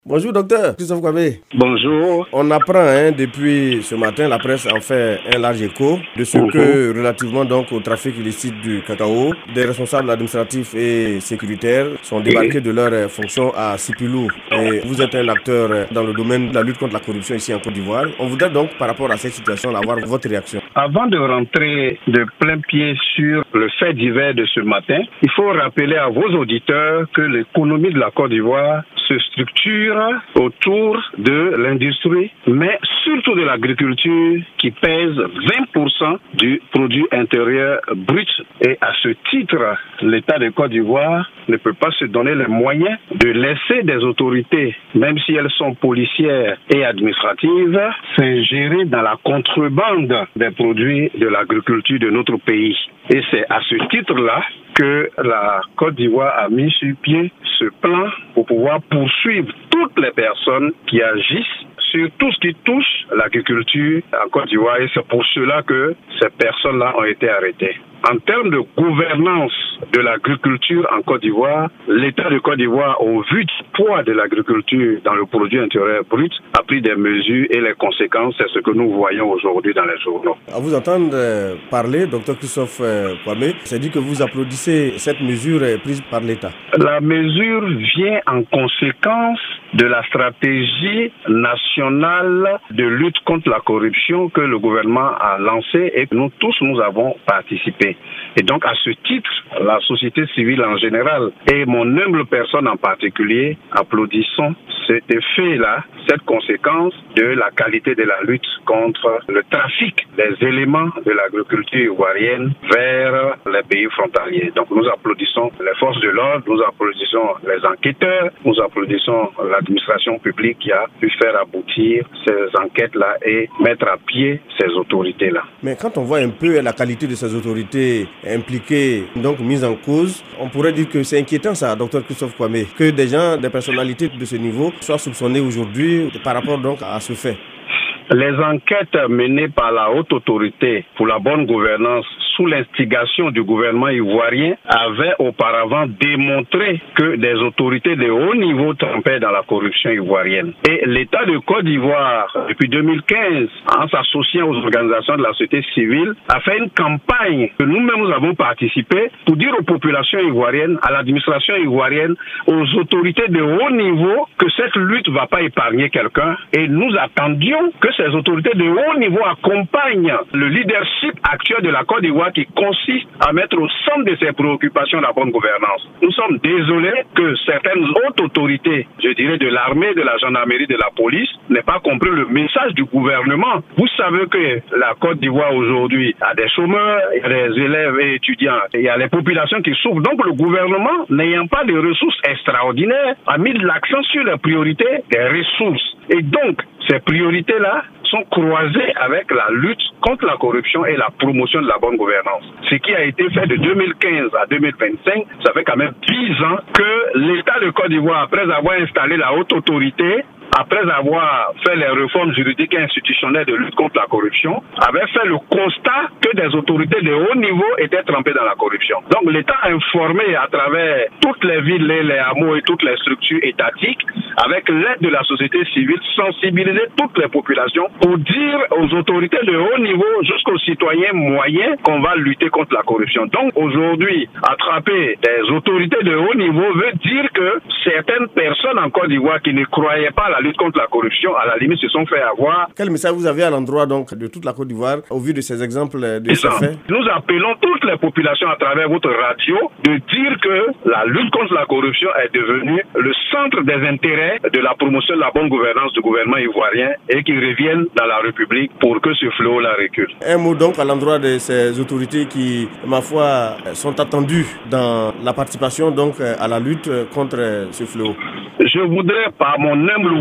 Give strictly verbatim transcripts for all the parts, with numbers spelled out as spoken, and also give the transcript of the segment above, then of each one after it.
Bonjour docteur Christophe Kwame. Bonjour. On apprend hein, depuis ce matin, la presse en fait un large écho de ce Bonjour. que relativement donc au trafic illicite du cacao, des responsables administratifs et sécuritaires sont débarqués de leurs fonctions à Sipilou. Et vous êtes un acteur dans le domaine de la lutte contre la corruption ici en Côte d'Ivoire. On voudrait donc par rapport à cette situation avoir votre réaction. Avant de rentrer de plein pied sur le fait divers de ce matin, il faut rappeler à vos auditeurs que l'économie de la Côte d'Ivoire se structure autour de l'industrie, mais surtout de l'agriculture qui pèse vingt pour cent du produit intérieur brut. Et à ce titre, l'État de Côte d'Ivoire ne peut pas se donner les moyens de laisser des autorités, même si elles sont policières et administratives, s'ingérer dans la contrebande des produits de l'agriculture de notre pays. Et c'est à ce titre-là que la Côte d'Ivoire a mis sur pied ce plan pour pouvoir poursuivre toutes les personnes qui agissent sur tout ce qui touche l'agriculture en Côte d'Ivoire. Et c'est pour cela que ces personnes-là ont été arrêtées. En termes de gouvernance de l'agriculture en Côte d'Ivoire, l'État de Côte d'Ivoire, au vu du poids de l'agriculture dans le produit intérieur brut, a pris des mesures et les conséquences, c'est ce que nous voyons aujourd'hui dans les journaux. À vous entendre euh, parler, docteur Christophe euh, Kwame, c'est dit que vous applaudissez cette mesure euh, prise par l'État. La mesure vient en conséquence de la stratégie nationale de lutte contre la corruption que le gouvernement a lancée et que nous tous nous avons participé. Et donc à ce titre, la société civile en général et mon humble personne en particulier applaudissons cet effet-là, cette conséquence de la qualité de la lutte contre le trafic des éléments de l'agriculture ivoirienne vers les pays frontaliers. Donc nous applaudissons les forces de l'ordre, nous applaudissons les enquêteurs, nous applaudissons l'administration publique qui a pu faire aboutir ces enquêtes-là et mettre à pied ces autorités-là. Mais quand on voit un peu la qualité de ces autorités impliquées, donc mises en cause, on pourrait dire que c'est inquiétant ça, docteur Christophe Kwame, que des gens, des personnalités de ce niveau soient soupçonnés aujourd'hui par rapport donc à ce fait. Les enquêtes menées par la haute autorité pour la bonne gouvernance sous l'instigation du gouvernement ivoirien avaient auparavant démontré que des autorités de haut niveau trempaient dans la corruption ivoirienne. Et l'État de Côte d'Ivoire, depuis deux mille quinze, en s'associant aux organisations de la société civile, a fait une campagne que nous-mêmes nous avons participé pour dire aux populations ivoiriennes, à l'administration ivoirienne, aux autorités de haut niveau que cette lutte ne va pas épargner quelqu'un. Et nous attendions que ces autorités de haut niveau accompagnent le leadership actuel de la Côte d'Ivoire qui consiste à mettre au centre de ses préoccupations la bonne gouvernance. Nous sommes désolés que certaines hautes autorités, je dirais de l'armée, de la gendarmerie, de la police, n'aient pas compris le message du gouvernement. Vous savez que la Côte d'Ivoire aujourd'hui a des chômeurs, il y a des élèves et étudiants, il y a les populations qui souffrent. Donc le gouvernement, n'ayant pas de ressources extraordinaires, a mis l'accent sur les priorités des ressources. Et donc, ces priorités-là sont croisées avec la lutte contre la corruption et la promotion de la bonne gouvernance. Ce qui a été fait de deux mille quinze à deux mille vingt-cinq, ça fait quand même dix ans que l'État de Côte d'Ivoire, après avoir installé la haute autorité, après avoir fait les réformes juridiques et institutionnelles de lutte contre la corruption, avait fait le constat que des autorités de haut niveau étaient trempées dans la corruption. Donc l'État a informé à travers toutes les villes, les hameaux et toutes les structures étatiques, avec l'aide de la société civile, sensibiliser toutes les populations pour dire aux autorités de haut niveau jusqu'aux citoyens moyens qu'on va lutter contre la corruption. Donc aujourd'hui, attraper des autorités de haut niveau veut dire que certaines personnes en Côte d'Ivoire qui ne croyaient pas à la lutte contre la corruption, à la limite, se sont fait avoir. Quel message vous avez à l'endroit donc de toute la Côte d'Ivoire au vu de ces exemples de ces faits? Nous appelons toutes les populations à travers votre radio de dire que la lutte contre la corruption est devenue le centre des intérêts de la promotion de la bonne gouvernance du gouvernement ivoirien et qu'ils reviennent dans la République pour que ce fléau-là recule. Un mot donc à l'endroit de ces autorités qui, ma foi, sont attendues dans la participation donc à la lutte contre ce fléau. Je voudrais, par mon humble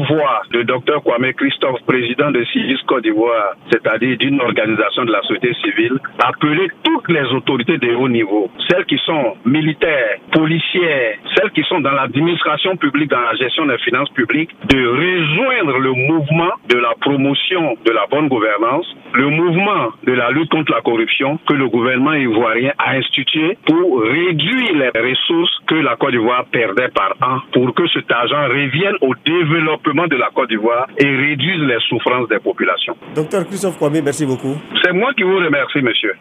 voix de docteur Kwame Christophe, président de C I S Côte d'Ivoire, c'est-à-dire d'une organisation de la société civile, appeler toutes les autorités de haut niveau, celles qui sont militaires, policières, celles qui sont dans l'administration publique, dans la gestion des finances publiques, de rejoindre le mouvement de la promotion de la bonne gouvernance, le mouvement de la lutte contre la corruption que le gouvernement ivoirien a institué pour réduire les ressources que la Côte d'Ivoire perdait par an, pour que cet argent revienne au développement de la Côte d'Ivoire et réduise les souffrances des populations. Docteur Christophe Kwame, merci beaucoup. C'est moi qui vous remercie, monsieur.